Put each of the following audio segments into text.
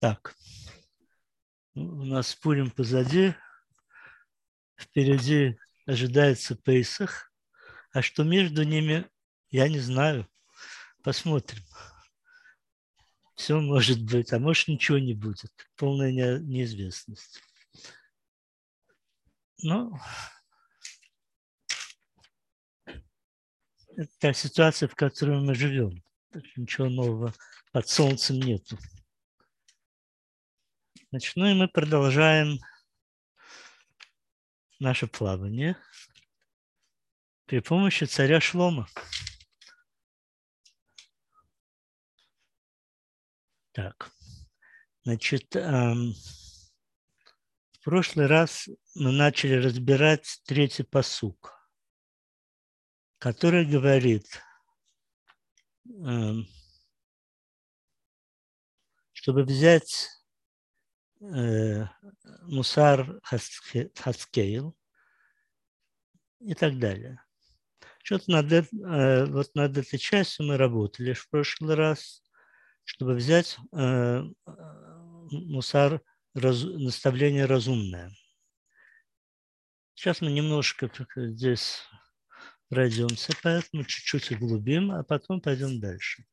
Так, у нас Пурим позади, впереди ожидается Пейсах, а что между ними, я не знаю. Посмотрим. Все может быть, а может ничего не будет. Полная неизвестность. Ну, это та ситуация, в которой мы живем. Ничего нового под солнцем нету. Значит, ну и мы продолжаем наше плавание при помощи царя Шлома. Так, значит, в прошлый раз мы начали разбирать третий пасук, который говорит, чтобы взять мусар хаскейл и так далее. Что-то вот над этой частью мы работали в прошлый раз, чтобы взять мусар наставление разумное. Сейчас мы немножко здесь пройдемся, поэтому чуть-чуть углубим, а потом пойдем дальше.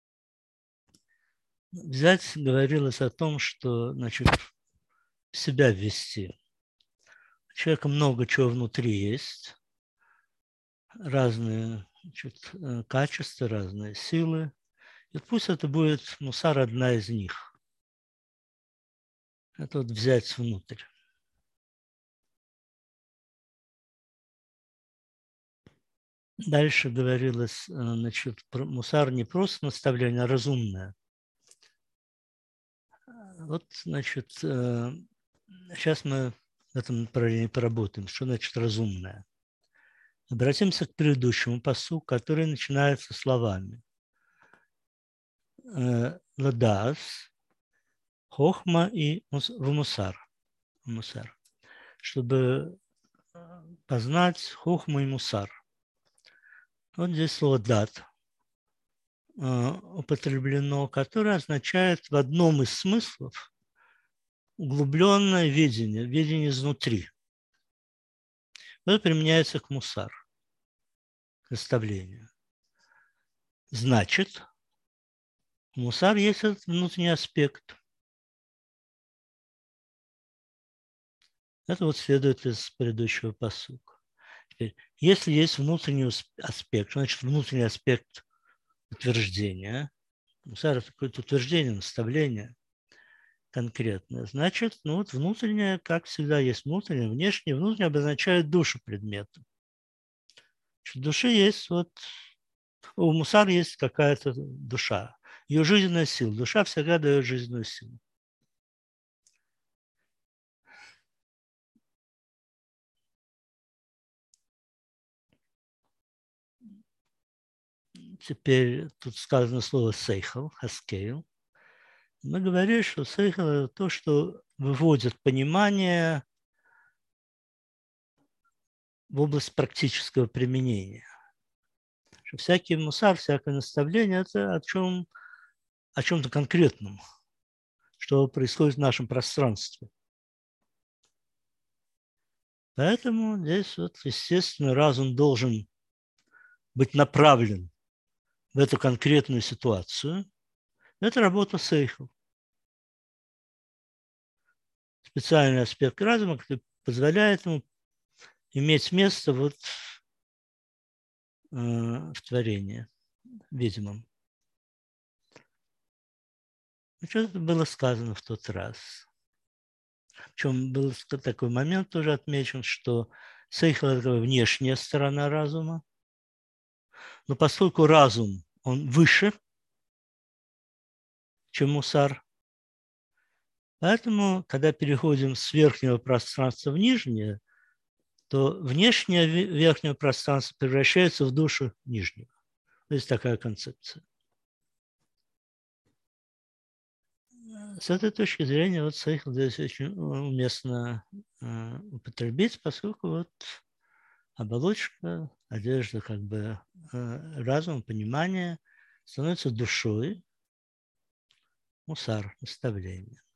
Взять говорилось о том, что, значит, себя ввести. У человека много чего внутри есть, разные, значит, качества, разные силы. И пусть это будет мусар одна из них. Это вот взять внутрь. Дальше говорилось, значит, про мусар не просто наставление, а разумное. Вот, значит, сейчас мы в этом направлении поработаем. Что значит разумное? Обратимся к предыдущему пасуку, который начинается словами. Ладас, хохма и мусар. Чтобы познать хохму и мусар. Вот здесь слово дат употреблено, которое означает в одном из смыслов углубленное видение изнутри. Это применяется к мусар, к наставлению. Значит, у мусар есть этот внутренний аспект. Это вот следует из предыдущего пасука. Теперь, если есть внутренний аспект, значит внутренний аспект утверждения, мусар – это какое-то утверждение, наставление конкретное, значит, ну вот внутреннее, как всегда, есть внутреннее, внешнее. Внутреннее обозначает душу предмета. В душе есть вот, у мусар есть какая-то душа, ее жизненная сила. Душа всегда дает жизненную силу. Теперь тут сказано слово сейхал, хаскейл. Мы говорили, что сейхал – это то, что выводит понимание в область практического применения. Что всякий мусар, всякое наставление – это о чем-то конкретном, что происходит в нашем пространстве. Поэтому здесь, вот, естественно, разум должен быть направлен в эту конкретную ситуацию. Это работа сейхал. Специальный аспект разума, который позволяет ему иметь место вот в творении, видимом. Что-то было сказано в тот раз. Причем был такой момент тоже отмечен, что сейхал – это внешняя сторона разума. Но поскольку разум, он выше, чем мусар, поэтому, когда переходим с верхнего пространства в нижнее, то внешнее верхнее пространство превращается в душу нижнего. То есть такая концепция. С этой точки зрения вот сейхал здесь очень уместно употребить, поскольку вот оболочка, одежда, как бы разум, понимание становится душой, мусар, наставление.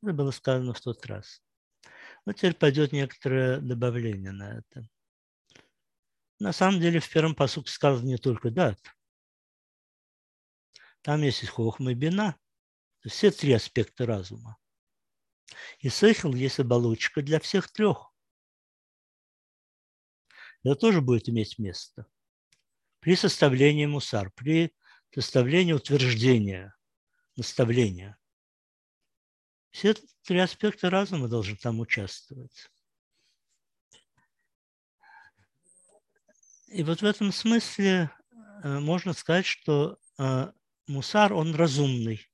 Это было сказано в тот раз. Вот теперь пойдет некоторое добавление на это. На самом деле в первом пасуке сказано не только дат. Там есть и хохма, и бина. Все три аспекта разума. И сейхл есть оболочка для всех трех. Это тоже будет иметь место. При составлении мусар, при составлении утверждения, наставления. Все три аспекта разума должны там участвовать. И вот в этом смысле можно сказать, что мусар, он разумный.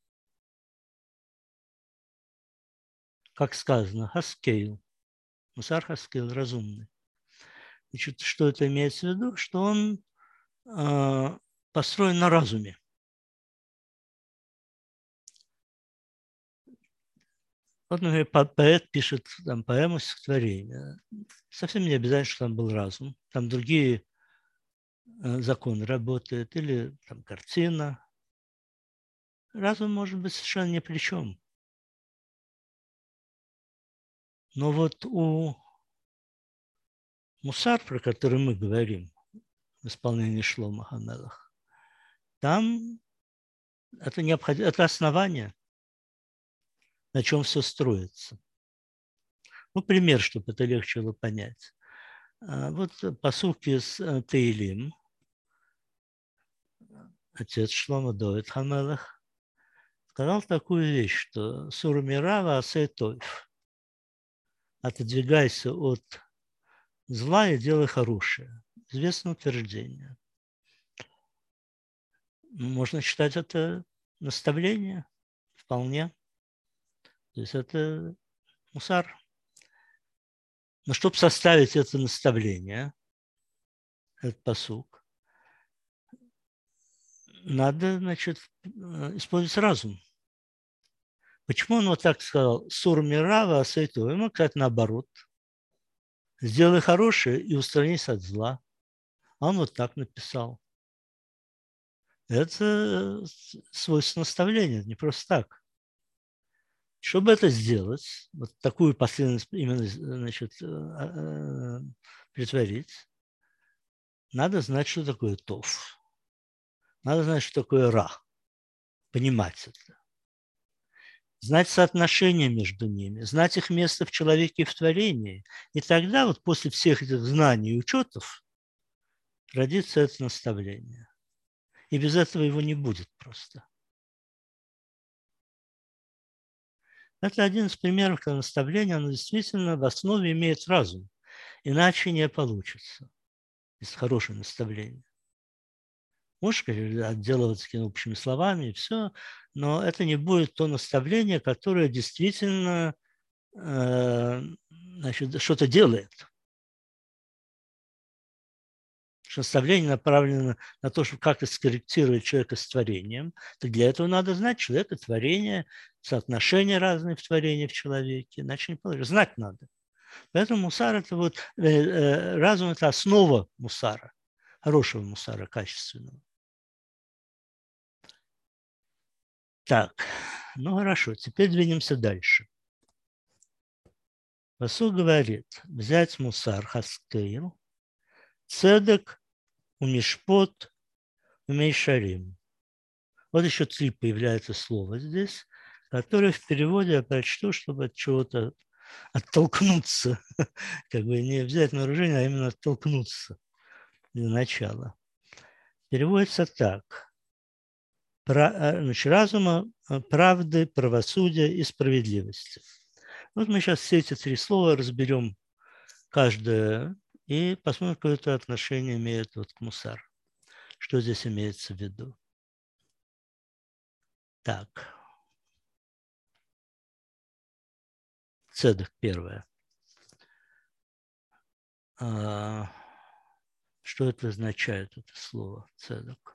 Как сказано, хаскейл. Мусар хаскейл разумный. Значит, что это имеется в виду? Что он построен на разуме. Вот, например, поэт пишет там, поэму стихотворения. Совсем не обязательно, что там был разум. Там другие законы работают. Или там картина. Разум может быть совершенно ни при чем. Но вот у мусар, про который мы говорим, в исполнении Шломо Амелеха, там это необходимо, это основание, на чем все строится. Ну, пример, чтобы это легче было понять. Вот пасук из Теилим, отец Шломо Довид Хамелех, сказал такую вещь, что Сур Мирава Асей Тойф. Отодвигайся от зла и делай хорошее. Известное утверждение. Можно считать это наставление вполне. То есть это мусар. Но чтобы составить это наставление, этот пасук, надо, значит, использовать разум. Почему он вот так сказал? Сур мирава асайту. Ему, кстати, наоборот. Сделай хорошее и устранись от зла. А он вот так написал. Это свойство наставления, не просто так. Чтобы это сделать, вот такую последовательность именно, значит, притворить, надо знать, что такое тов. Надо знать, что такое ра. Понимать это. Знать соотношение между ними, знать их место в человеке и в творении. И тогда вот после всех этих знаний и учетов родится это наставление. И без этого его не будет просто. Это один из примеров, когда наставление, оно действительно в основе имеет разум. Иначе не получится. Есть хорошее наставление. Можешь отделываться какими-то общими словами и все, но это не будет то наставление, которое действительно значит, что-то делает. Наставление направлено на то, чтобы как-то скорректировать человека с творением. Так для этого надо знать человека, творение, соотношения разные в творении в человеке. Иначе не получится. Знать надо. Поэтому мусар – это вот разум – это основа мусара, хорошего мусара, качественного. Так, ну хорошо, теперь двинемся дальше. Пасук говорит, взять мусар хаскейл, цедек, умишпот, умейшарим. Вот еще три появляется слова здесь, которые в переводе я прочту, чтобы от чего-то оттолкнуться, как бы не взять на вооружение, а именно оттолкнуться для начала. Переводится так. Значит, разума, правды, правосудия и справедливости. Вот мы сейчас все эти три слова разберем каждое и посмотрим, какое это отношение имеет вот к мусар. Что здесь имеется в виду. Так. Цедок первое. Что это означает, это слово цедок?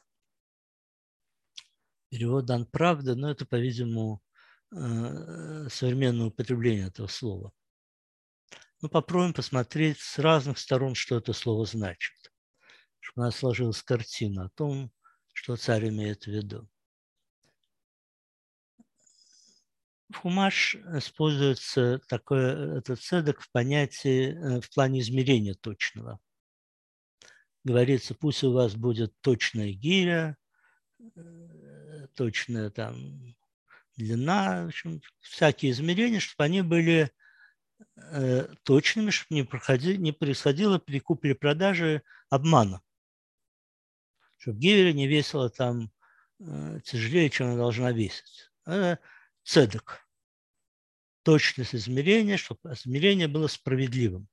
Перевод дан правда, но это, по-видимому, современное употребление этого слова. Ну, попробуем посмотреть с разных сторон, что это слово значит, чтобы у нас сложилась картина о том, что царь имеет в виду. В Хумаш используется этот цедек в понятии, в плане измерения точного. Говорится, пусть у вас будет точная гиря, точная там длина, в общем, всякие измерения, чтобы они были точными, чтобы не происходило при купле-продаже обмана. Чтобы гиря не весила там тяжелее, чем она должна весить. Это цедек. Точность измерения, чтобы измерение было справедливым.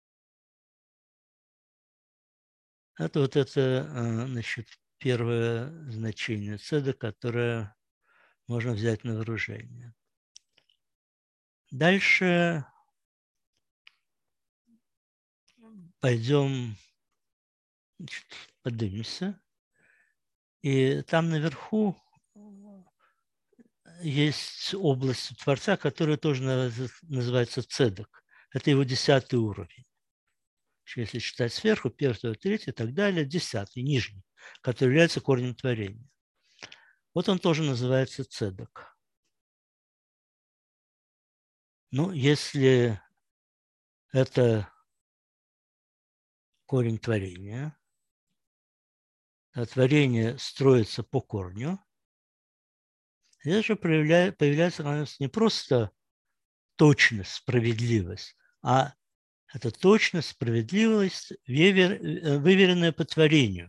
Это вот это, значит, первое значение цедек, которое можно взять на вооружение. Дальше пойдем, значит, поднимемся. И там наверху есть область у Творца, которая тоже называется цедек. Это его 10-й уровень. Если считать сверху, 1, 2, 3 и так далее, 10-й, нижний, который является корнем творения. Вот он тоже называется цедек. Ну, если это корень творения, а творение строится по корню, здесь же появляется не просто точность, справедливость, а это точность, справедливость, выверенная по творению.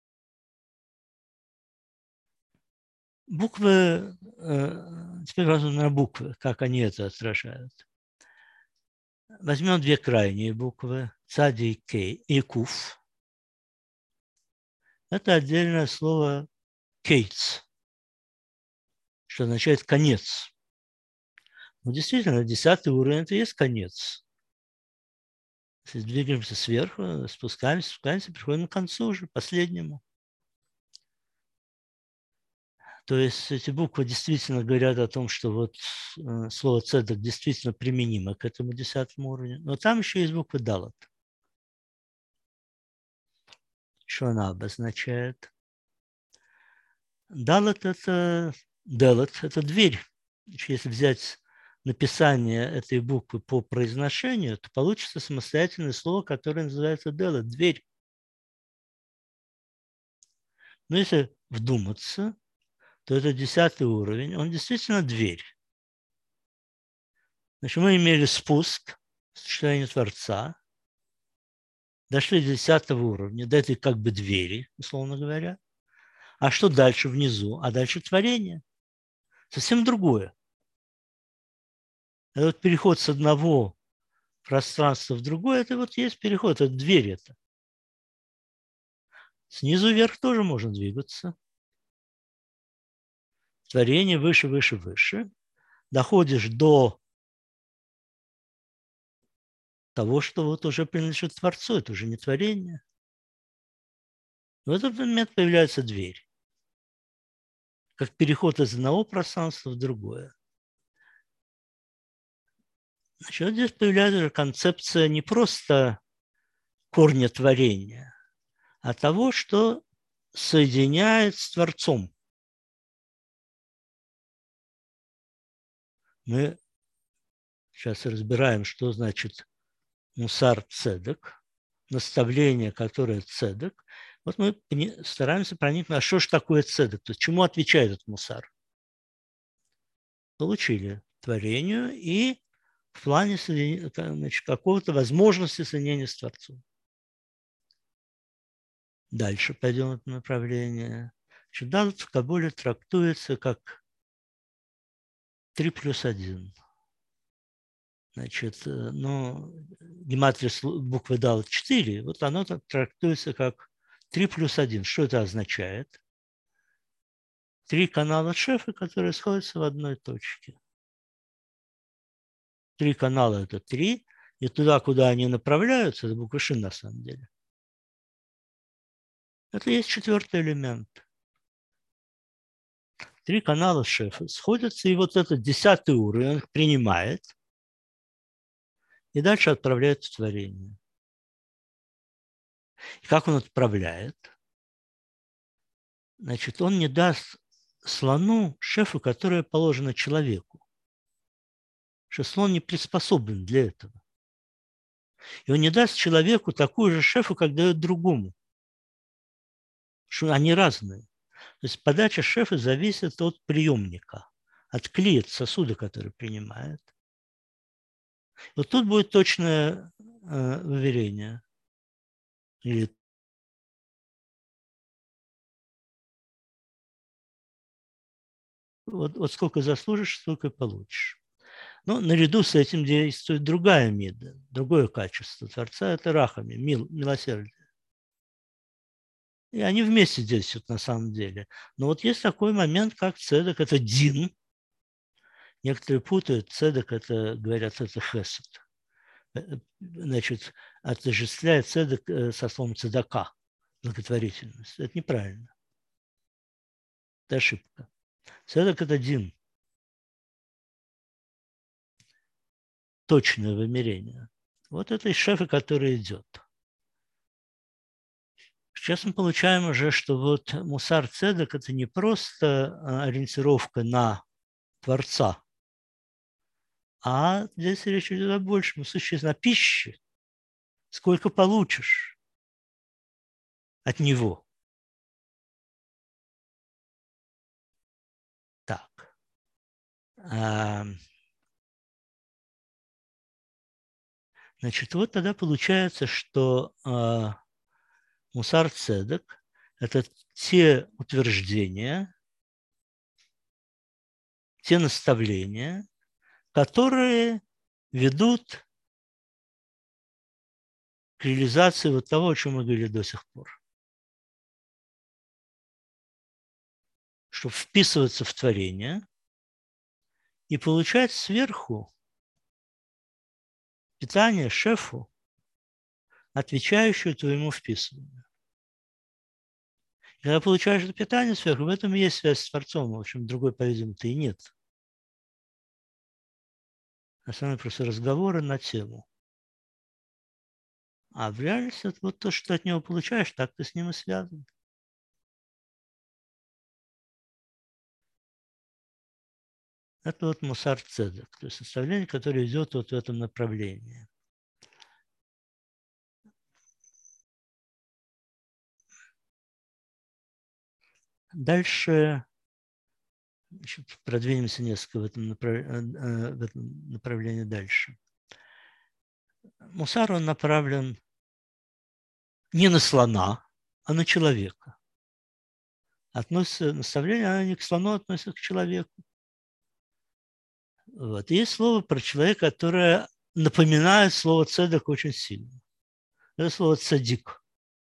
Буквы, теперь возможно на буквы, как они это отражают. Возьмем две крайние буквы, цади и кей, и куф. Это отдельное слово кейтс, что означает конец. Но действительно, 10-й уровень – это и есть конец. Если двигаемся сверху, спускаемся, приходим к концу уже, последнему. То есть эти буквы действительно говорят о том, что вот слово цедек действительно применимо к этому 10-му уровню. Но там еще есть буква далат. Что она обозначает? Далат – это дверь. Если взять написание этой буквы по произношению, то получится самостоятельное слово, которое называется далат – дверь. Но если вдуматься, то это 10-й уровень, он действительно дверь. Значит, мы имели спуск, сочетание Творца, дошли до 10-го уровня, до этой как бы двери, условно говоря. А что дальше внизу? А дальше творение. Совсем другое. Этот переход с одного пространства в другое, это вот есть переход, это дверь это. Снизу вверх тоже можно двигаться. Творение выше, выше, выше. Доходишь до того, что вот уже принадлежит Творцу, это уже не творение. В этот момент появляется дверь. Как переход из одного пространства в другое. Значит, здесь появляется концепция не просто корня творения, а того, что соединяет с Творцом. Мы сейчас разбираем, что значит мусар цедек, наставление, которое цедек. Вот мы стараемся проникнуть, а что же такое цедек? То есть чему отвечает этот мусар? Получили творению и в плане какого-то возможности соединения с Творцом. Дальше пойдем в это направление. Далат в Кабуле трактуется как 3+1. Значит, ну, гематрия буквы Далат 4, вот оно трактуется как 3+1. Что это означает? 3 канала шефа, которые сходятся в одной точке. 3 канала – это 3, и туда, куда они направляются, это буква Шин на самом деле. Это есть 4-й элемент. 3 канала шефа сходятся, и вот этот 10-й уровень он их принимает и дальше отправляет в творение. И как он отправляет? Значит, он не даст слону шефу, которое положено человеку. что слон не приспособлен для этого. И он не даст человеку такую же шефу, как дает другому. Что они разные. То есть подача шефа зависит от приемника, от клея, от сосуда, который принимает. Вот тут будет точное выверение. Или вот сколько заслужишь, столько и получишь. Но наряду с этим действует другая мида, другое качество Творца – это рахами, милосердие. И они вместе действуют на самом деле. Но вот есть такой момент, как цедек – это дин. Некоторые путают, цедек – это, говорят, это хесед. Значит, отождествляет цедек со словом цедака, благотворительность. Это неправильно. Это ошибка. Цедек – это дин. Точное вымерение. Вот это из шефа, который идет. Сейчас мы получаем уже, что вот мусар цедек – это не просто ориентировка на Творца, а здесь речь идет о большем, существенно о пище. Сколько получишь от него. Так. Значит, вот тогда получается, что мусар цедек – это те утверждения, те наставления, которые ведут к реализации вот того, о чем мы говорили до сих пор. Чтобы вписываться в творение и получать сверху питание шефу, отвечающую твоему вписыванию. Когда получаешь это питание сверху, в этом и есть связь с Творцом. В общем, другой, по-видимому-то, и нет. Основные просто разговоры на тему. А в реальности это вот то, что ты от него получаешь, так ты с ним и связан. Это вот мусар цедек, то есть наставление, которое идет вот в этом направлении. Дальше продвинемся несколько в этом направлении дальше. Мусар, он направлен не на слона, а на человека. Относится наставление, оно не к слону, относится к человеку. Вот. Есть слово про человека, которое напоминает слово цедек очень сильно. Это слово цадик.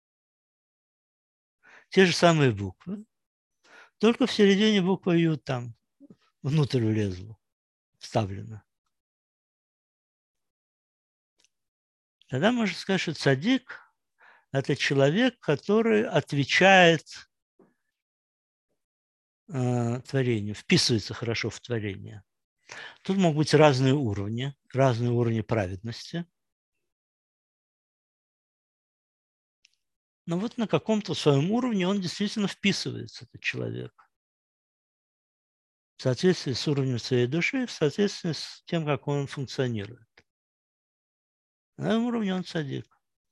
Те же самые буквы. Только в середине буква Ю там внутрь влезла, вставлена. Тогда можно сказать, что цадик – это человек, который отвечает творению, вписывается хорошо в творение. Тут могут быть разные уровни праведности. Но вот на каком-то своем уровне он действительно вписывается, этот человек. В соответствии с уровнем своей души, в соответствии с тем, как он функционирует. На этом уровне он цадик.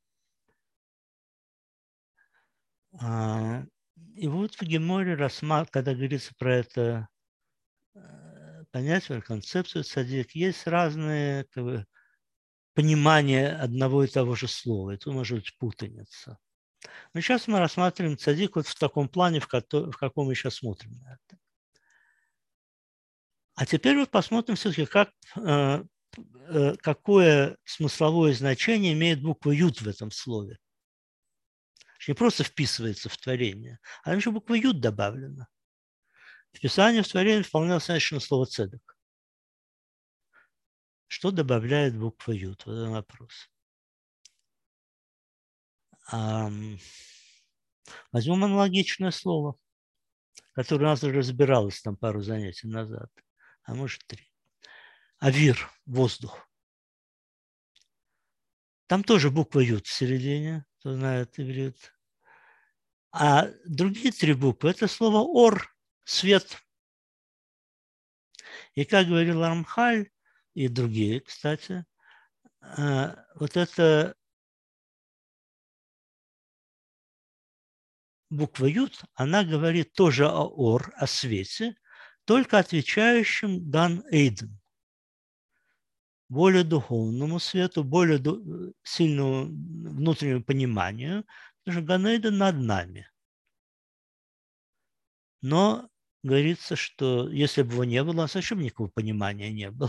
И вот в Геморе, когда говорится про это понятие, концепцию цадик, есть разные понимания одного и того же слова. И тут может быть путаница. Но сейчас мы рассматриваем цадик вот в таком плане, в каком мы сейчас смотрим на это. А теперь вот посмотрим все-таки, какое смысловое значение имеет буква Ют в этом слове. Не просто вписывается в творение, а там еще буква Ют добавлена. Вписание в творение вполне достаточно слова цедек. Что добавляет буква Ют? Вот это вопрос. Возьмем аналогичное слово, которое у нас уже разбиралось там пару занятий назад, а может 3. Авир, воздух. Там тоже буква Ют в середине, кто знает иврит. А другие 3 буквы – это слово ор, свет. И как говорил Рамхаль, и другие, кстати. Вот эта буква Ют, она говорит тоже о Ор, о свете, только отвечающем Ган Эйден, более духовному свету, более сильному внутреннему пониманию, потому что Ган Эйден над нами. Но говорится, что если бы его не было, у нас вообще никакого понимания не было.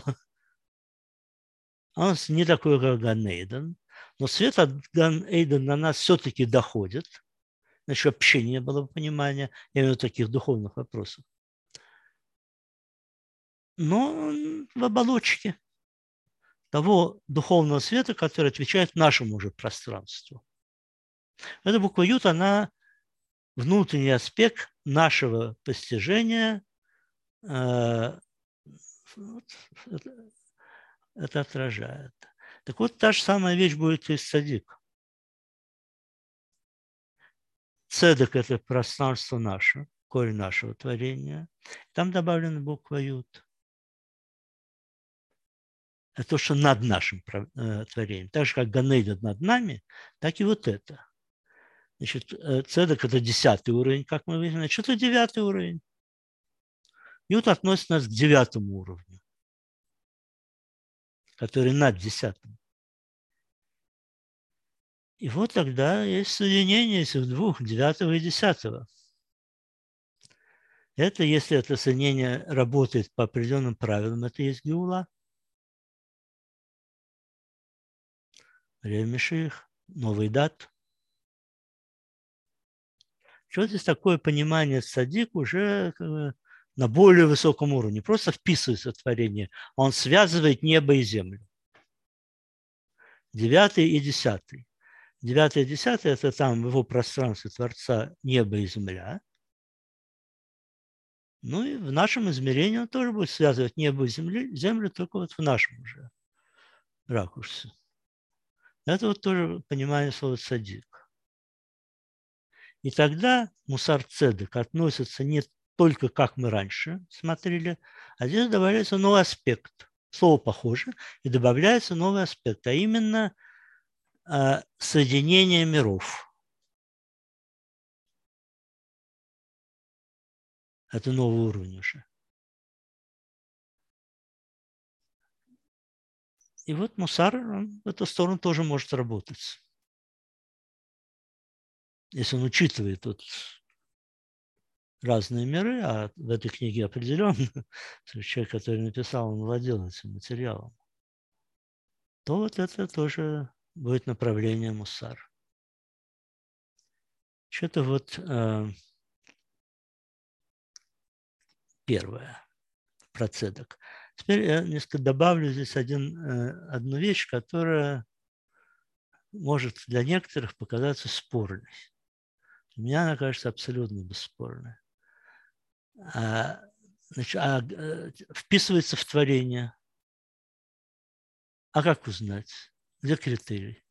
Он не такой, как Ган Эйден, но свет от Ган Эйден на нас все-таки доходит, значит, вообще не было понимания именно таких духовных вопросов. Но он в оболочке того духовного света, который отвечает нашему уже пространству. Эта буква Ют, она внутренний аспект нашего постижения. Это отражает. Так вот, та же самая вещь будет и с цадик. Цедек – это пространство наше, корень нашего творения. Там добавлена буква Ют. Это то, что над нашим творением. Так же, как Ганейден над нами, так и вот это. Значит, цедек – это 10-й уровень, как мы видим. Значит, это 9-й уровень. Ют относит нас к 9-му уровню, который над 10-м. И вот тогда есть соединение этих двух, 9-го и 10-го. Это, если это соединение работает по определенным правилам, это есть геула. Ремеших, новый дат. Что здесь такое понимание садик уже на более высоком уровне. Не просто вписывается в творение, он связывает небо и землю. 9-й и 10-й. 9-й и 10-й – это там в его пространстве Творца небо и земля. Ну и в нашем измерении он тоже будет связывать небо и землю только вот в нашем уже ракурсе. Это вот тоже понимание слова цадик. И тогда мусар цедек относится не только как мы раньше смотрели, а здесь добавляется новый аспект. Слово похоже, и добавляется новый аспект, а именно соединение миров. Это новый уровень уже. И вот мусар в эту сторону тоже может работать. Если он учитывает вот разные миры, а в этой книге определенно человек, который написал, он владел этим материалом, то вот это тоже будет направление мусар. Что-то вот первое про цедок. Теперь я несколько добавлю здесь одну вещь, которая может для некоторых показаться спорной. Для меня она кажется абсолютно бесспорной. Вписывается в творение. А как узнать? Где критерий?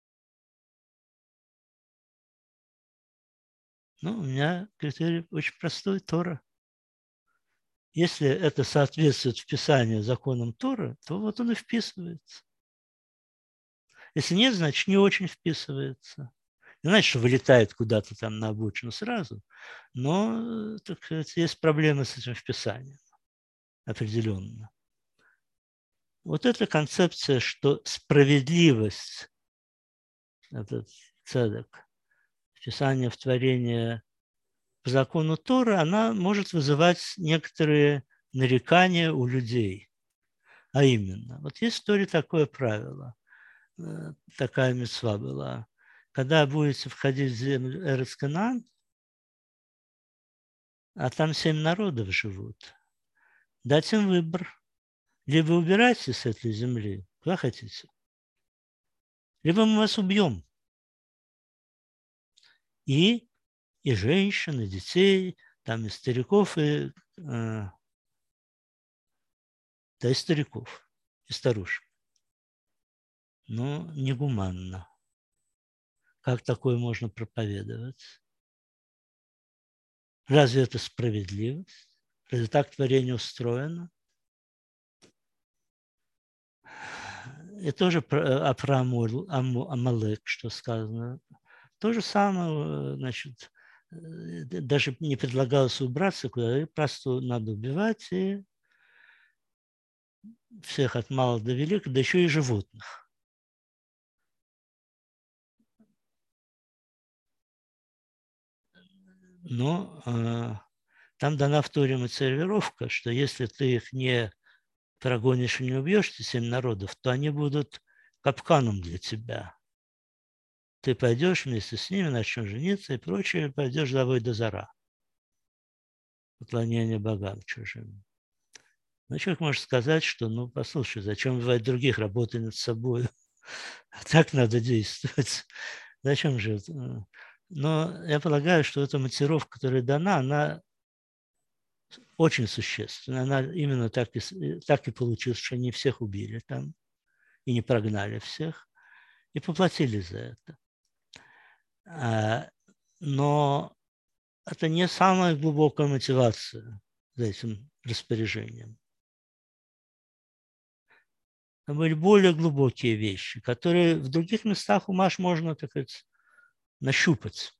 Ну, у меня критерий очень простой – Тора. Если это соответствует вписанию законам Торы, то вот он и вписывается. Если нет, значит, не очень вписывается. Не значит, что вылетает куда-то там на обочину сразу, но так сказать, есть проблемы с этим вписанием определенно. Вот эта концепция, что справедливость, этот цедек, вписание в творение по закону Торы, она может вызывать некоторые нарекания у людей. А именно, вот есть в Торе такое правило, такая мицва была. Когда будете входить в землю Эрец-Канаан, а там 7 народов живут, дать им выбор. Либо убирайтесь с этой земли, куда хотите, либо мы вас убьем. И женщин, и детей, там и стариков, да и стариков, и старушек. Но негуманно. Как такое можно проповедовать? Разве это справедливость? Разве так творение устроено? И тоже про Амалек, что сказано. То же самое, значит, даже не предлагалось убраться куда, просто надо убивать и всех от мала до велика, да еще и животных. Но там дана в Торе мотивировка, что если ты их не прогонишь и не убьешь, эти 7 народов, то они будут капканом для тебя. Ты пойдешь вместе с ними, начнешь жениться и прочее, пойдешь за до зара. Поклонение богам чужим. Ну, человек может сказать, что, ну, послушай, зачем убивать других, работай над собой. Так надо действовать. Зачем же это? Но я полагаю, что эта мотивировка, которая дана, она очень существенна. Она именно так и получилось, что они всех убили там и не прогнали всех, и поплатили за это. Но это не самая глубокая мотивация за этим распоряжением. Там были более глубокие вещи, которые в других местах умаш можно, так сказать, нащупать.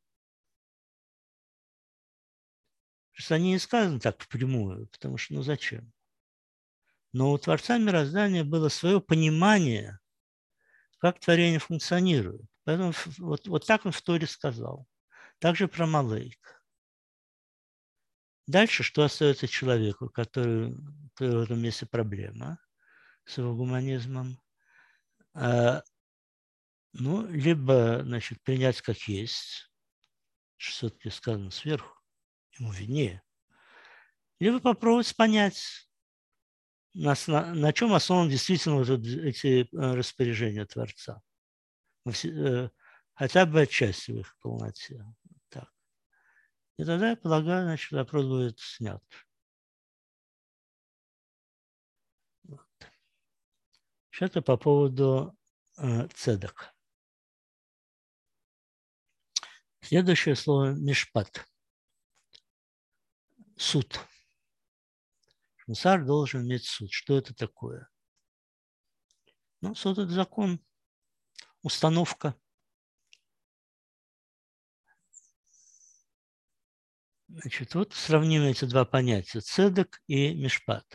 Просто они не сказаны так впрямую, потому что, ну зачем? Но у Творца мироздания было свое понимание, как творение функционирует. Поэтому вот так он в Торе сказал. Также про Малейк. Дальше, что остается человеку, который в этом месте проблема с его гуманизмом? Ну, либо, значит, принять как есть, что все-таки сказано сверху, ему виднее, либо попробовать понять, на чем основаны действительно вот эти распоряжения Творца. Хотя бы отчасти в их полноте. Так. И тогда, я полагаю, значит, вопрос будет снят. Вот. Это по поводу цедок. Следующее слово мишпат. Суд. Мусар должен иметь суд. Что это такое? Ну, суд – это закон, установка. Значит, вот сравним эти два понятия – цедок и мишпат.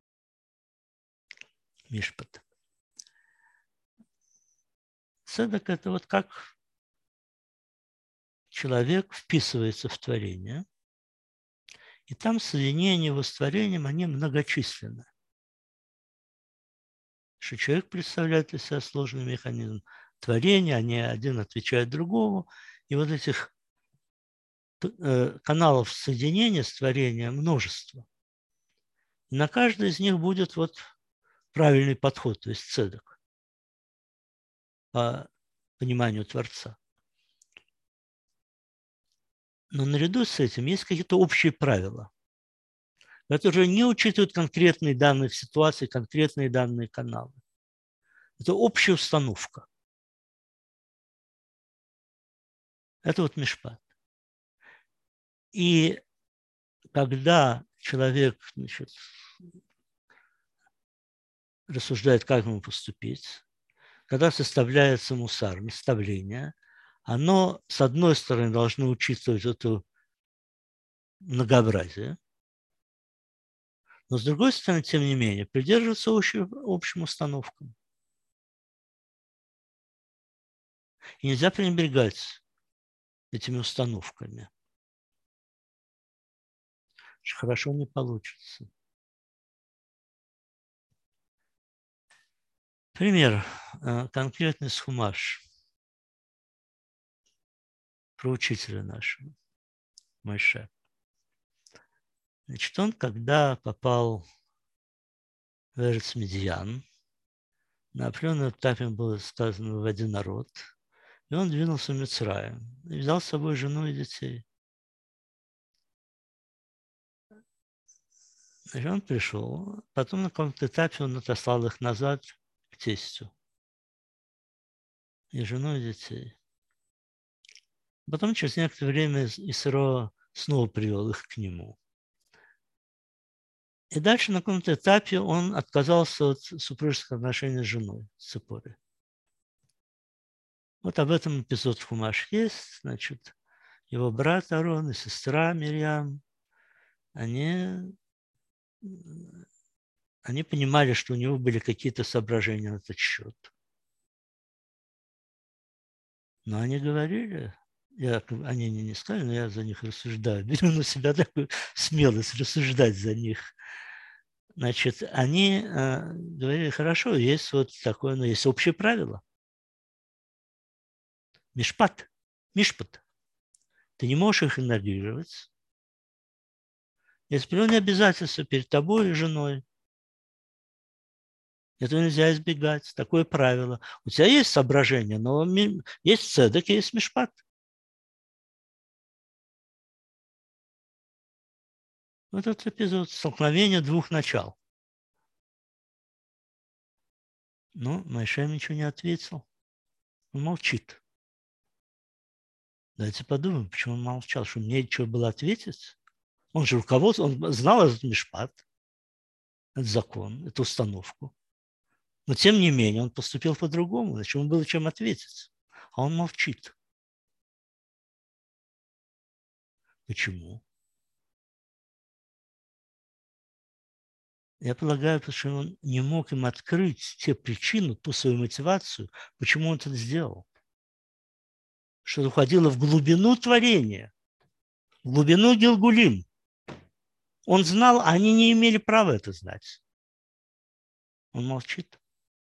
Мишпат. Цедок – это вот как человек вписывается в творение, и там соединения его с творением, они многочисленны. Что человек представляет из себя сложный механизм творения, они один отвечает другому, и вот этих каналов соединения с творением множество. И на каждый из них будет вот правильный подход, то есть цедок по пониманию Творца. Но наряду с этим есть какие-то общие правила, которые не учитывают конкретные данные в ситуации, конкретные данные каналы. Это общая установка. Это вот мишпат. И когда человек, значит, рассуждает, как ему поступить, когда составляется мусар, наставление, оно, с одной стороны, должно учитывать это многообразие, но с другой стороны, тем не менее, придерживаться общим установкам. И нельзя пренебрегать этими установками. Хорошо не получится. Пример конкретный с Хумаш про учителя нашего, Моше. Значит, он, когда попал в Эрец Медьян, на определенном этапе было сказано «выводи народ», и он двинулся в Мицраим и взял с собой жену и детей. Значит, он пришел, потом на каком-то этапе он отослал их назад к тестю. И жену, и детей. Потом через некоторое время Исро снова привел их к нему. И дальше на каком-то этапе он отказался от супружеских отношений с женой, с Ципорой. Вот об этом эпизод в Хумаш есть. Значит, его брат Арон и сестра Мирьям, они понимали, что у него были какие-то соображения на этот счет. Но они говорили, они не сказали, но я за них рассуждаю, беру на себя такую смелость рассуждать за них. Значит, они говорили, хорошо, есть вот такое, но есть общее правило. Мишпат. Ты не можешь их игнорировать. Есть определенные обязательства перед тобой и женой. Этого нельзя избегать. Такое правило. У тебя есть соображение, но есть цедек, есть мишпат. Вот этот эпизод столкновения двух начал. Но Моше ничего не ответил. Он молчит. Давайте подумаем, почему он молчал, что мне что было ответить. Он же руководствовал, он знал этот мишпат, этот закон, эту установку. Но тем не менее он поступил по-другому, значит, ему было чем ответить. А он молчит. Почему? Я полагаю, потому что он не мог им открыть те причины, ту свою мотивацию, почему он это сделал. Что уходило в глубину творения, в глубину Гилгулим. Он знал, а они не имели права это знать. Он молчит.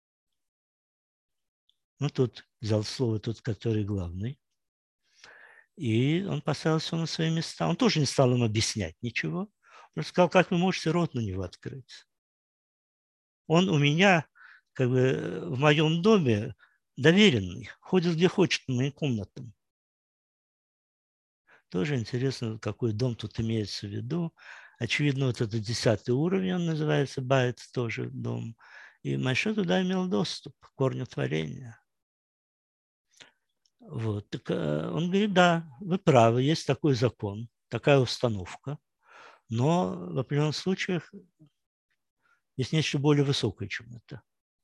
Ну, тут взял слово тот, который главный. И он поставил все на свои места. Он тоже не стал им объяснять ничего. Он сказал, как вы можете рот на него открыть. Он у меня, как бы, в моем доме доверенный. Ходит где хочет, по моим комнатам. Тоже интересно, какой дом тут имеется в виду. Очевидно, вот это 10-й уровень, он называется, Байт, тоже дом. И Моше туда имел доступ к корню творения. Вот. Так, он говорит, да, вы правы, есть такой закон, такая установка, но в определенных случаях есть нечто более высокое, чем это,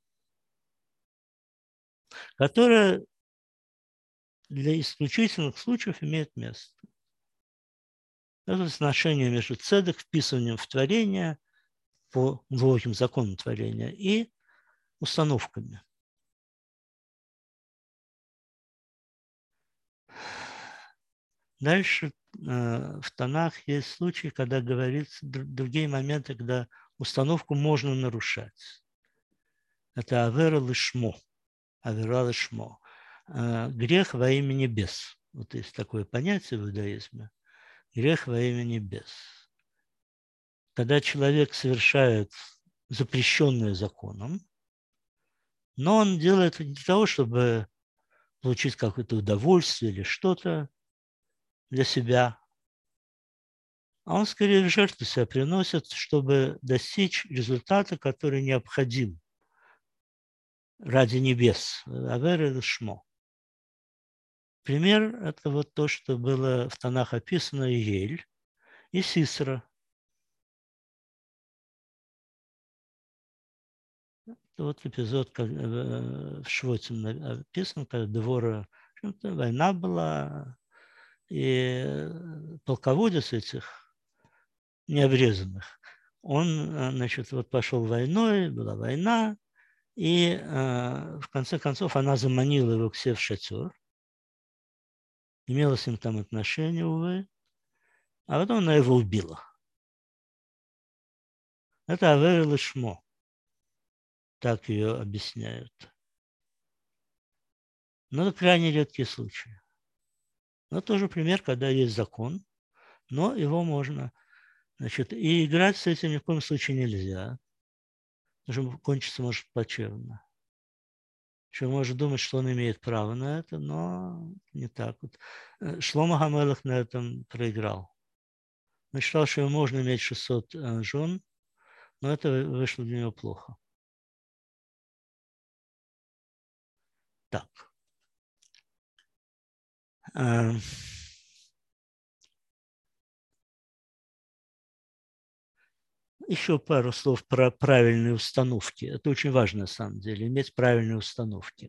которое для исключительных случаев имеет место. Это отношение между цедок, вписыванием в творение по глубоким законам творения и установками. Дальше в Танах есть случаи, когда говорится другие моменты, когда установку можно нарушать. Это авера лишмо. Авера лишмо. Грех во имя небес. Вот есть такое понятие в иудаизме. Грех во имя небес. Когда человек совершает запрещенное законом, но он делает это не для того, чтобы получить какое-то удовольствие или что-то для себя, а он скорее в жертву себя приносит, чтобы достичь результата, который необходим ради небес. Авера шмо. Пример – это вот то, что было в Танах описано Иель и Сисра. Вот эпизод как, в Швоте написан, когда Девора, война была, и полководец этих необрезанных, он, значит, вот пошел войной, была война, и в конце концов она заманила его к себе в шатер, имела с ним там отношения, увы, а потом она его убила. Это авер лишмо, так ее объясняют. Но это крайне редкие случаи. Но тоже пример, когда есть закон, но его можно, значит, и играть с этим ни в коем случае нельзя, потому что кончиться может плачевно. Еще может думать, что он имеет право на это, но не так. Вот. Шломо Гамелех на этом проиграл. Он считал, что ему можно иметь 600 жен, но это вышло для него плохо. Так. Еще пару слов про правильные установки. Это очень важно, на самом деле, иметь правильные установки.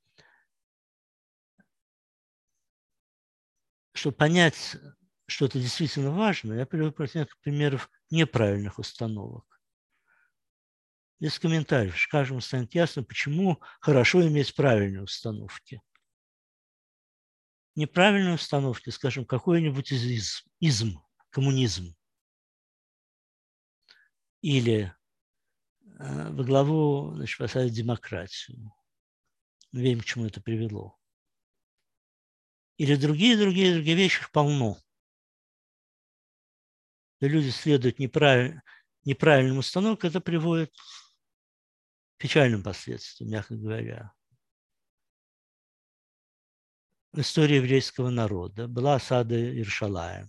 Чтобы понять, что это действительно важно, я приведу просто несколько примеров неправильных установок. Без комментариев. Каждому станет ясно, почему хорошо иметь правильные установки. Неправильные установки, скажем, какой-нибудь изм, коммунизм. Или во главу, значит, поставить демократию. Мы видим, к чему это привело. Или другие вещи, их полно. И люди следуют неправильным установкам, это приводит к печальным последствиям, мягко говоря. В истории еврейского народа была осада Иерушалаима.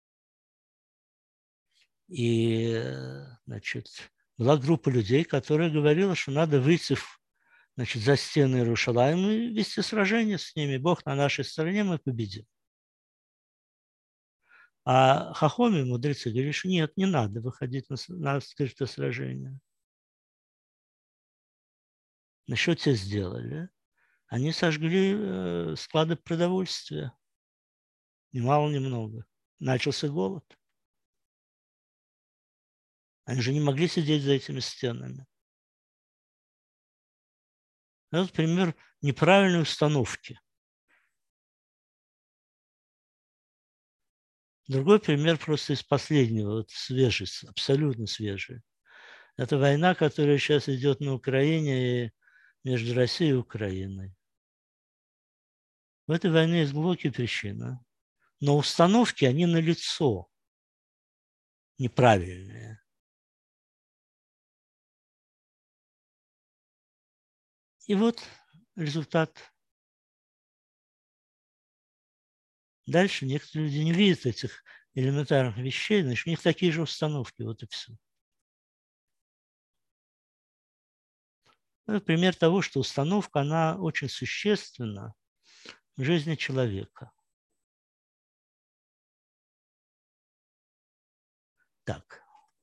И, значит, была группа людей, которая говорила, что надо выйти значит, за стены Иерушалаима и вести сражение с ними. Бог на нашей стороне, мы победим. А хахоми, мудрецы, говорят, что нет, не надо выходить на открытое сражение. На что те сделали? Они сожгли склады продовольствия. Ни мало, ни много. Начался голод. Они же не могли сидеть за этими стенами. Это пример неправильной установки. Другой пример просто из последнего, вот свежий, абсолютно свежий. Это война, которая сейчас идет на Украине между Россией и Украиной. В этой войне есть глубокие причины. Но установки, они налицо неправильные. И вот результат. Дальше некоторые люди не видят этих элементарных вещей, значит, у них такие же установки, вот и все. Это пример того, что установка, она очень существенна в жизни человека. Так.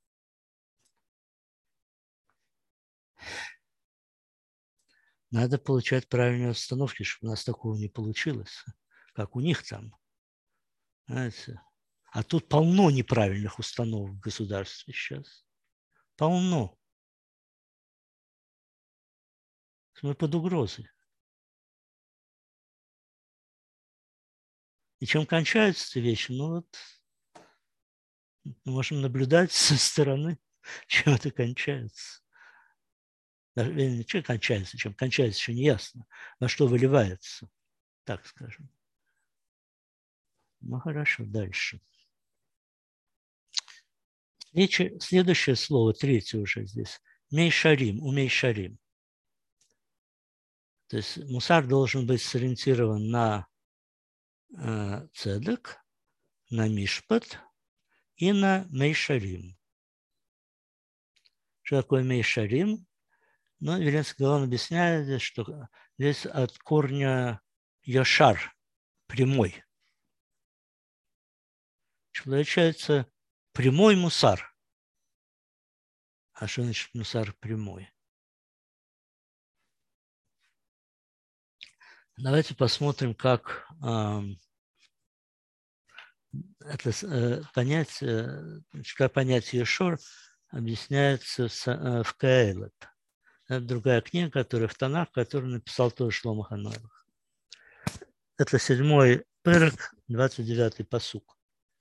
Надо получать правильные установки, чтобы у нас такого не получилось, как у них там. Знаете? А тут полно неправильных установок в государстве сейчас. Полно. Мы под угрозой. И чем кончаются эти вещи? Ну вот, мы можем наблюдать со стороны, чем это кончается. Даже, чем кончается, еще не ясно, на что выливается, так скажем. Ну хорошо, дальше. Следующее слово, третье уже здесь. Мейшарим, умейшарим. То есть мусар должен быть сориентирован на цедек, на мишпат и на мейшарим. Что такое мейшарим? Ну, Виленский Гаон объясняет, что здесь от корня яшар, прямой. Что получается прямой мусар. А что значит мусар прямой? Давайте посмотрим, как это понятие, как понятие Ешор объясняется в Каэлет. Это другая книга, которая в Танах, которую написал тоже Шломо Ханойлах. Это 7-й перек, 29-й пасук.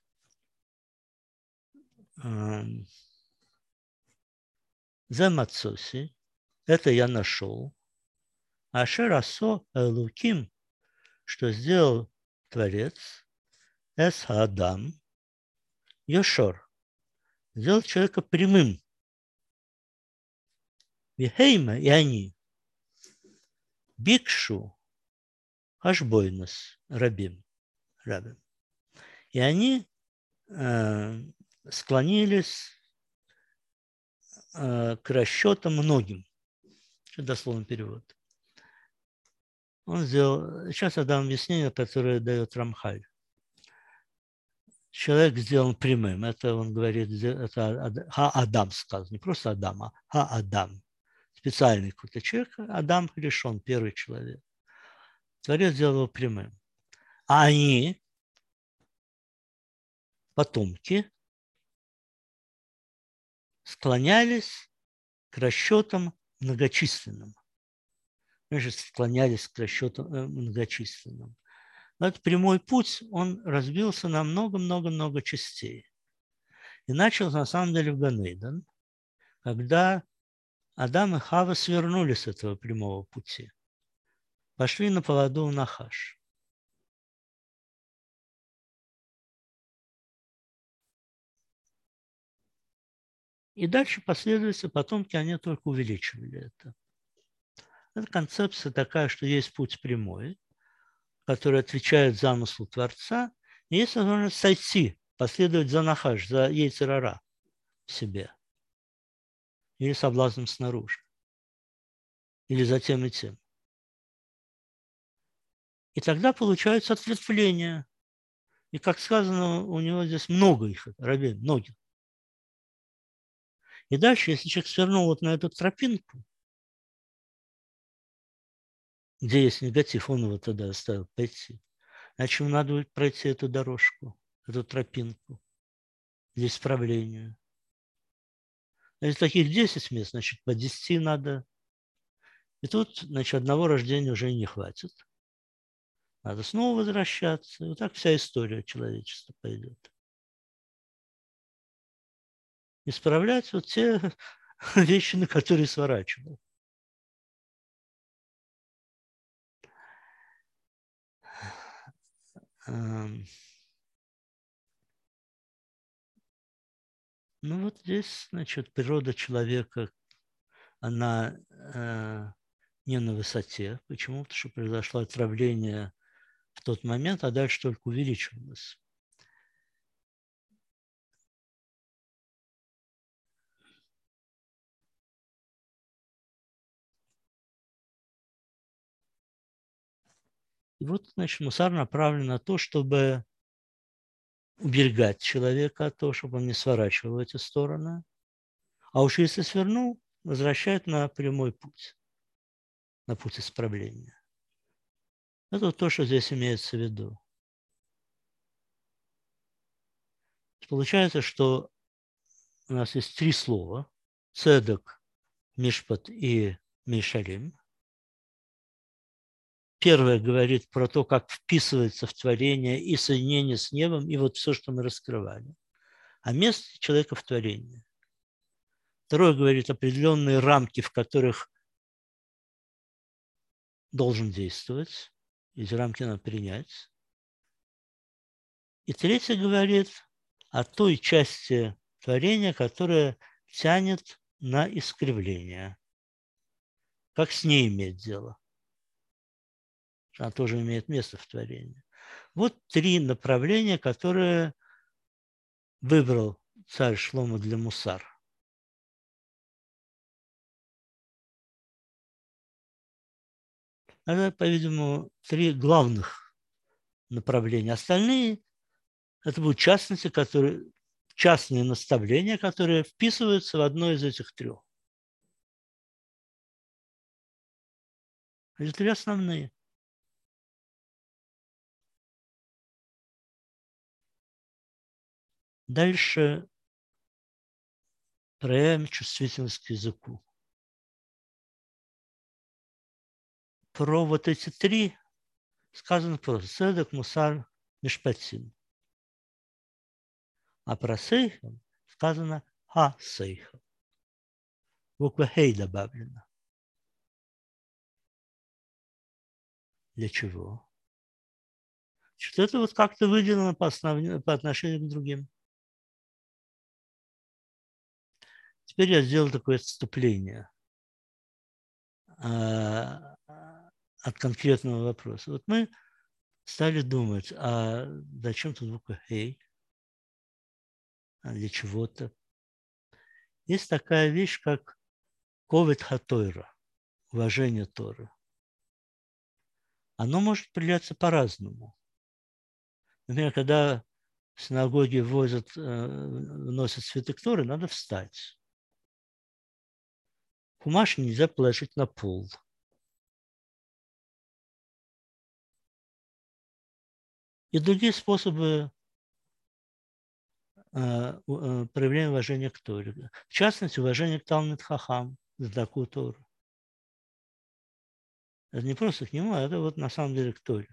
За мацоси, это я нашел. Ашер асо элуким, что сделал Творец, эс адам, Йошор, сделал человека прямым. Вихейма и они. Бикшу, ашбойнос, рабим. И они склонились к расчетам многим. Это дословный перевод. Он сделал... Сейчас я дам объяснение, которое дает Рамхаль. человек сделан прямым. Это он говорит, это Ха-Адам сказано, не просто Адам, а Ха-Адам. Специальный какой-то человек, Адам решен, первый человек. Творец сделал его прямым. А они, потомки, склонялись к расчетам многочисленным. Значит, склонялись к расчетам многочисленным. Но этот прямой путь, он разбился на много-много-много частей. И начался, на самом деле, в Ганейден, когда Адам и Хава свернули с этого прямого пути. Пошли на поводу у Нахаш. И дальше последовательно потомки, они только увеличивали это. Эта концепция такая, что есть путь прямой, который отвечает замыслу Творца, и есть возможность сойти, последовать за Нахаш, за Ейцер-ара в себе. Или соблазном снаружи. Или за тем и тем. И тогда получаются ответвления. И, как сказано, у него здесь много их, рабей, многих. И дальше, если человек свернул вот на эту тропинку, где есть негатив, он его тогда оставил пойти, значит, ему надо будет пройти эту дорожку, эту тропинку, где исправление. Если таких 10 мест, значит, по 10 надо. И тут, значит, одного рождения уже и не хватит. Надо снова возвращаться. И вот так вся история человечества пойдет. Исправлять вот те вещи, на которые сворачивал. Ну вот здесь, значит, природа человека, она не на высоте. Почему? Потому что произошло отравление в тот момент, а дальше только увеличивалось. И вот, значит, мусар направлен на то, чтобы уберегать человека от того, чтобы он не сворачивал в эти стороны. А уж если свернул, возвращает на прямой путь, на путь исправления. Это вот то, что здесь имеется в виду. Получается, что у нас есть 3 слова. Цедок, Мишпат и Мишалим. Первое говорит про то, как вписывается в творение и соединение с небом, и вот все, что мы раскрывали. А место человека в творении. Второе говорит определенные рамки, в которых должен действовать. Эти рамки надо принять. И третье говорит о той части творения, которая тянет на искривление. Как с ней иметь дело? Она тоже имеет место в творении. Вот 3 направления, которые выбрал царь Шломо для мусар. Это, по-видимому, 3 главных направления. Остальные – это будут частные наставления, которые вписываются в одно из этих 3. Это 3 основные. Дальше проявим чувствительность к языку. Про вот эти 3 сказано просто седек, мусар, мишпатин. А про сейхам сказано ха-сейхам. Буква хей добавлена. Для чего? Что это вот как-то выделено по отношению к другим. Теперь я сделал такое отступление от конкретного вопроса. Вот мы стали думать, а зачем тут буква хей? А для чего-то? Есть такая вещь, как ковет хатойра, уважение Торы. Оно может проявляться по-разному. Например, когда в синагоге вносят свиток Торы, надо встать. Хумаш нельзя положить на пол. И другие способы проявления уважения к Торе. В частности, уважение к Талмид Хахам, Задаку Тору. Это не просто к нему, а это вот на самом деле к Торе.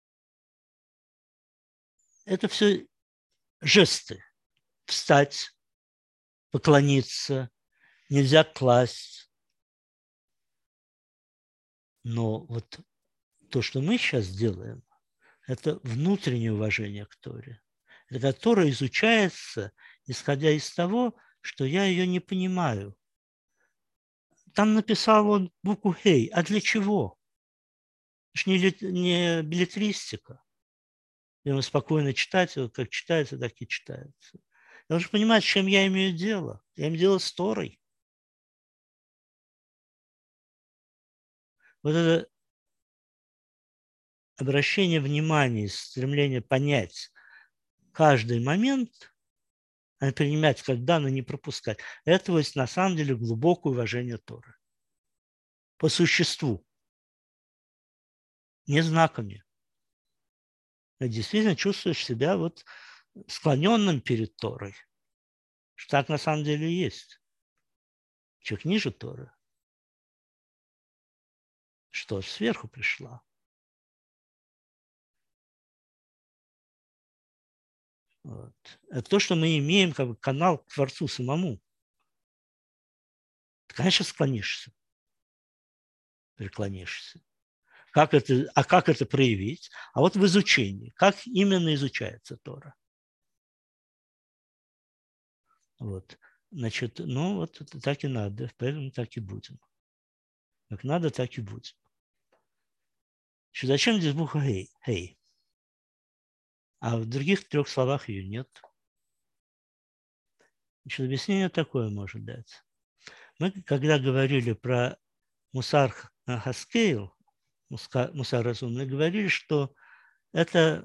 Это все жесты. Встать, поклониться, нельзя класть. Но вот то, что мы сейчас делаем, это внутреннее уважение к Торе. Это Тора изучается, исходя из того, что я ее не понимаю. Там написал он букву «Хей». А для чего? Это же не беллетристика. Ему спокойно читать, вот как читается, так и читается. Я должен понимать, с чем я имею дело. Я имею дело с Торой. Вот это обращение внимания, стремление понять каждый момент, а не принимать как данное, не пропускать. Это вот на самом деле глубокое уважение Торы. По существу. Не знаками. Ты действительно чувствуешь себя вот склоненным перед Торой. Что так на самом деле и есть. Чуть ниже Торы. Что сверху пришла. Вот. Это то, что мы имеем как бы канал к Творцу самому. Ты, конечно, склонишься, преклонишься. Как это проявить? А вот в изучении. Как именно изучается Тора? Вот. Значит, ну вот так и надо, поэтому так и будем. Как надо, так и будем. Значит, зачем здесь буква «хей»? «Хей»? А в других 3 словах ее нет. Значит, объяснение такое может дать. Мы, когда говорили про мусар хаскейл, мусар разумный, говорили, что это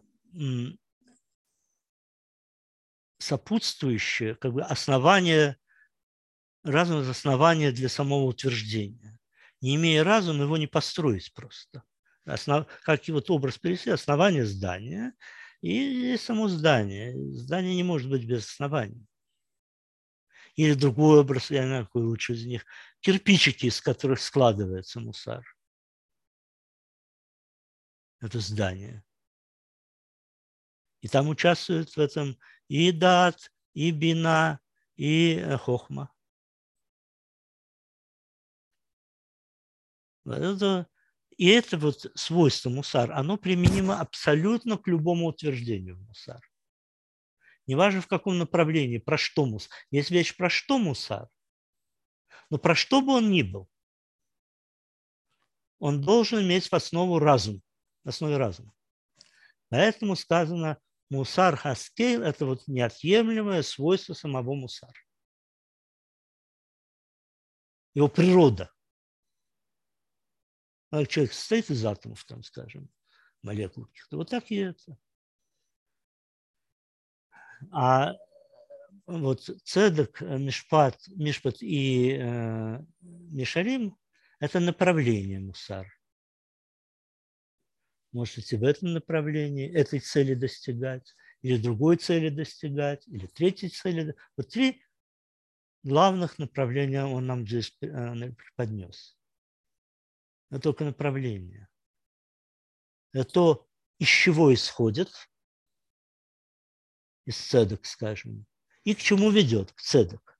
сопутствующее как бы основание, разум – основание для самого утверждения. Не имея разума, его не построить просто. Как и вот образ переси, основание здания и само здание. Здание не может быть без основания. Или другой образ, я не знаю, какой лучше из них. Кирпичики, из которых складывается мусар. Это здание. И там участвуют в этом и дат, и бина, и хохма. И это вот свойство мусар, оно применимо абсолютно к любому утверждению мусар. Неважно в каком направлении, про что мусар. Есть вещь про что мусар, но про что бы он ни был, он должен иметь в основу разум, в основе разума. Поэтому сказано мусар хаскейл – это вот неотъемлемое свойство самого мусара. Его природа. Человек состоит из атомов, там, скажем, молекул каких-то. Вот так и это. А вот цедек, мишпат и мишарим – это направление мусар. Может идти в этом направлении, этой цели достигать, или другой цели достигать, или третьей цели. Вот 3 главных направления он нам здесь преподнес. Это только направление. Это то, из чего исходит, из цедек, скажем, и к чему ведет, к цедек.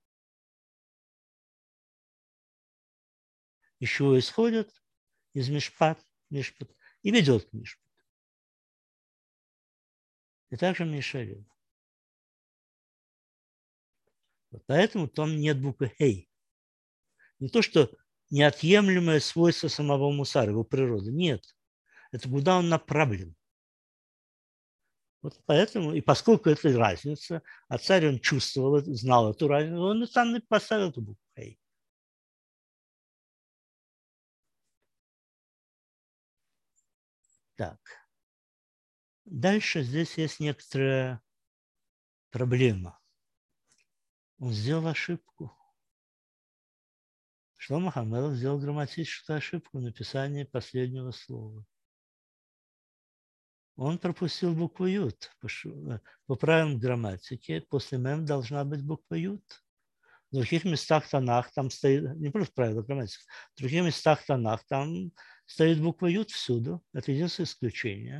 Из чего исходит, из мишпат, и ведет к мишпат. И также мишарим. Вот поэтому там нет буквы «хей». Не то, что неотъемлемое свойство самого мусара, его природы. Нет. Это куда он направлен. Вот поэтому, и поскольку это разница, а царь он чувствовал, знал эту разницу, он и сам поставил эту букву «хей». Так. Дальше здесь есть некоторая проблема. Он сделал ошибку. Шломо Амелех сделал грамматическую ошибку в написании последнего слова. Он пропустил букву Ют. По правилам грамматики после мем должна быть буква Ют. В других местах Танах там стоит, не просто правило грамматики, в других местах Танах там стоит буква Ют всюду. Это единственное исключение.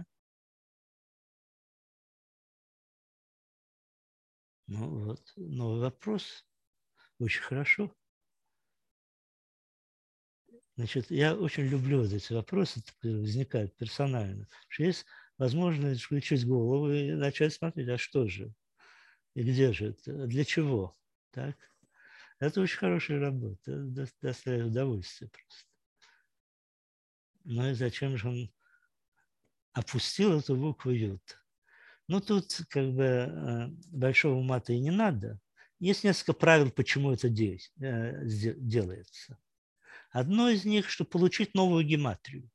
Ну вот, новый вопрос. Очень хорошо. Значит, я очень люблю вот эти вопросы, которые возникают персонально. Что есть возможность включить голову и начать смотреть, а что же? И где же это? Для чего? Так? Это очень хорошая работа. Это доставляет удовольствие просто. Ну и зачем же он опустил эту букву Ют? Ну, тут как бы большого ума-то и не надо. Есть несколько правил, почему это делается. Одно из них, чтобы получить новую гематрию.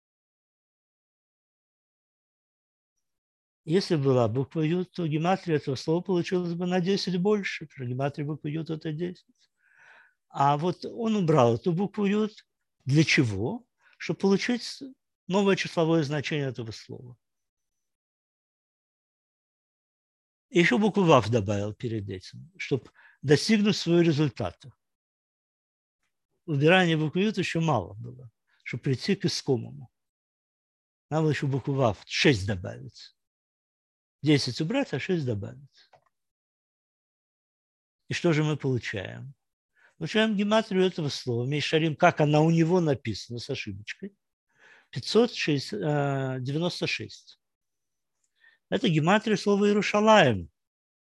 Если была буква Ют, то гематрия этого слова получилась бы на 10 больше, потому что гематрия буквы Ют – это 10. А вот он убрал эту букву Ют. Для чего? Чтобы получить новое числовое значение этого слова. И еще букву Вав добавил перед этим, чтобы достигнуть своего результата. Убирания буквы Ют еще мало было, чтобы прийти к искомому. Надо было еще букву Вав 6 добавить. 10 убрать, а 6 добавить. И что же мы получаем? Получаем гематрию этого слова. Мейшарим, как она у него написана с ошибочкой. 596. Это гематрия слова Иерушалаем.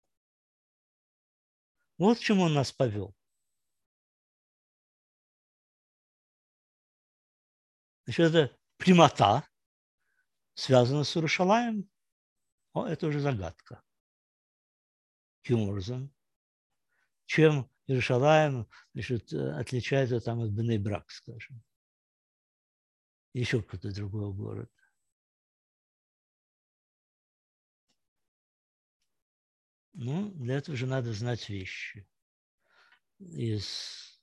Вот к чему он нас повел. Значит, это прямота связана с Иерушалаем. О, это уже загадка. Каким образом? Чем Иерушалаем, значит, отличается там от Бней-Брак, скажем. Еще какой-то другой город. Ну, для этого же надо знать вещи из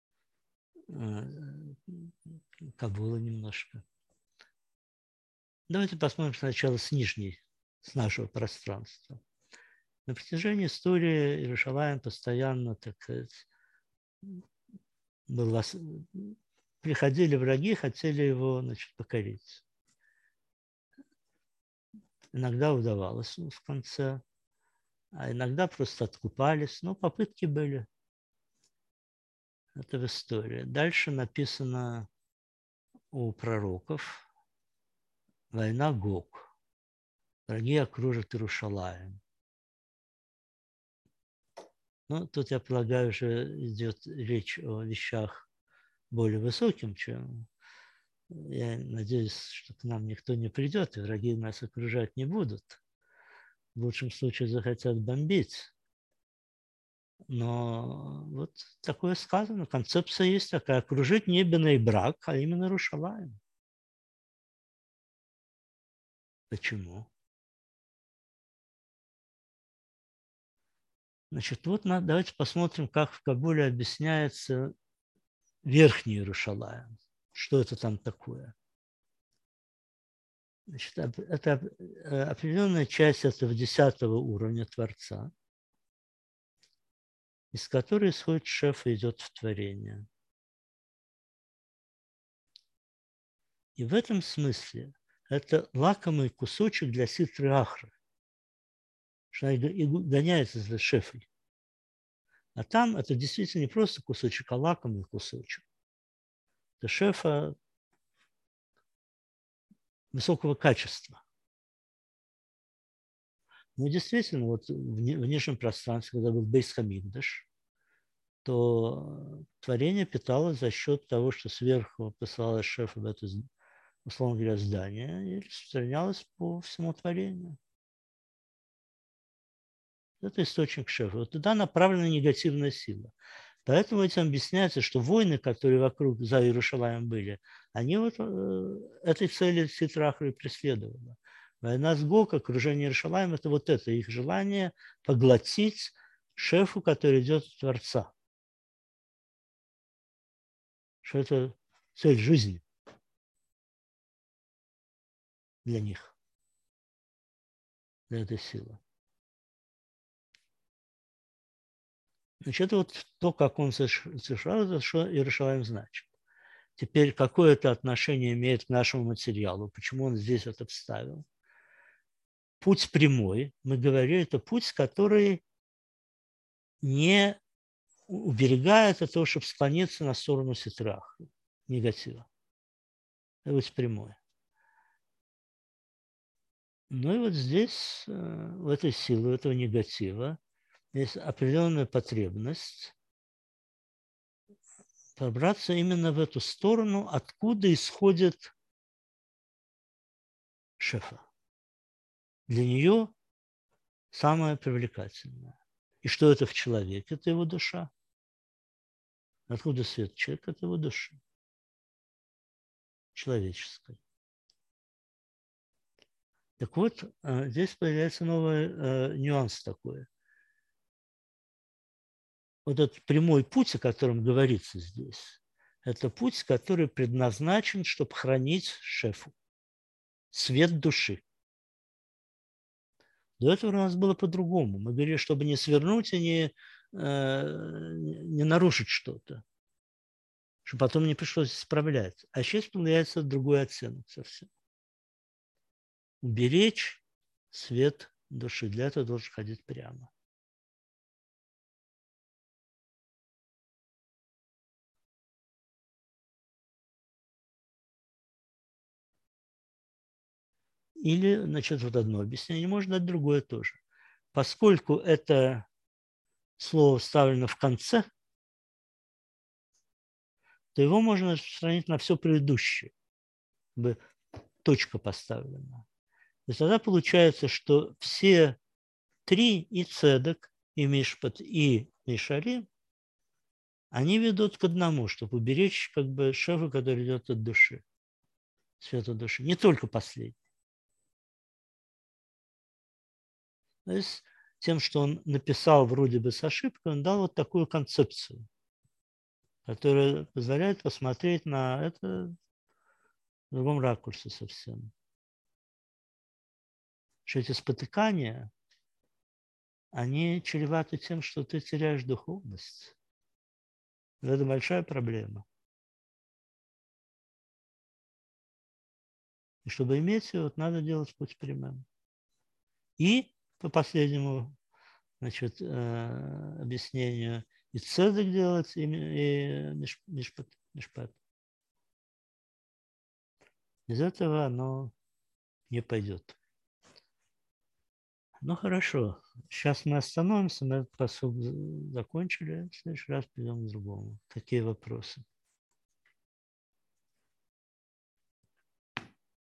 Кабула немножко. Давайте посмотрим сначала с нижней, с нашего пространства. На протяжении истории Иерушалаим постоянно, так сказать, приходили враги, хотели его, значит, покорить. Иногда удавалось в конце, а иногда просто откупались. Но попытки были. Это в истории. Дальше написано у пророков война Гог. Враги окружат Иерушалаим. Ну, тут, я полагаю, уже идет речь о вещах более высоким, чем... Я надеюсь, что к нам никто не придет, и враги нас окружать не будут. В лучшем случае захотят бомбить. Но вот такое сказано. Концепция есть такая. Окружить не Бней-Брак, а именно Иерушалаим. Почему? Значит, вот давайте посмотрим, как в Кабуле объясняется Верхний Иерушалаим. Что это там такое? Значит, это определенная часть этого 10-го уровня Творца, из которой исходит шеф и идет в творение. И в этом смысле это лакомый кусочек для ситры Ахры, что она и гоняется за шефой. А там это действительно не просто кусочек, а лакомый кусочек. Это шефа высокого качества. Но действительно, вот в нижнем пространстве, когда был Бейс Хамикдаш, то творение питалось за счет того, что сверху посылалось шефа в это, условно говоря, здание и распространялось по всему творению. Это источник шефа. Вот туда направлена негативная сила. Поэтому этим объясняется, что войны, которые вокруг за Иерушалаем были, они вот этой цели Ситра Ахры преследовали. Война с Гог, окружение Иерушалаима – это вот это, их желание поглотить шефу, который идет от Творца. Что это цель жизни для них, для этой силы. Значит, это вот то, как он совершал, это что Иерушалаим значит. Теперь, какое это отношение имеет к нашему материалу? Почему он здесь это вставил? Путь прямой, мы говорили, это путь, который не уберегает от того, чтобы склониться на сторону ситраха, негатива. Это путь прямой. Ну и вот здесь, в этой силе, этого негатива, есть определенная потребность пробраться именно в эту сторону, откуда исходит шефа. Для нее самое привлекательное. И что это в человеке? Это его душа. Откуда свет человека? Это его душа. Человеческой. Так вот, здесь появляется новый нюанс такой. Вот этот прямой путь, о котором говорится здесь, это путь, который предназначен, чтобы хранить шефу. Свет души. До этого у нас было по-другому. Мы говорили, чтобы не свернуть и не нарушить что-то, чтобы потом не пришлось исправлять. А сейчас появляется другой оттенок совсем. Уберечь свет души. Для этого должен ходить прямо. Или, значит, вот одно объяснение, можно дать другое тоже. Поскольку это слово вставлено в конце, то его можно распространить на все предыдущее, точка поставлена. И тогда получается, что все три, и цедек, и мишпат, и мишарим, они ведут к одному, чтобы уберечь как бы шефа, который идет от души, света души. Не только последний. То есть тем, что он написал вроде бы с ошибкой, он дал вот такую концепцию, которая позволяет посмотреть на это в другом ракурсе совсем. Что эти спотыкания, они чреваты тем, что ты теряешь духовность. Это большая проблема. И чтобы иметь ее, вот надо делать путь прямым. И по последнему, значит, объяснению, и цедек делать, и мишпат. Без этого оно не пойдет. Ну хорошо, сейчас мы остановимся, мы этот посуд закончили, в следующий раз перейдем к другому. Какие вопросы?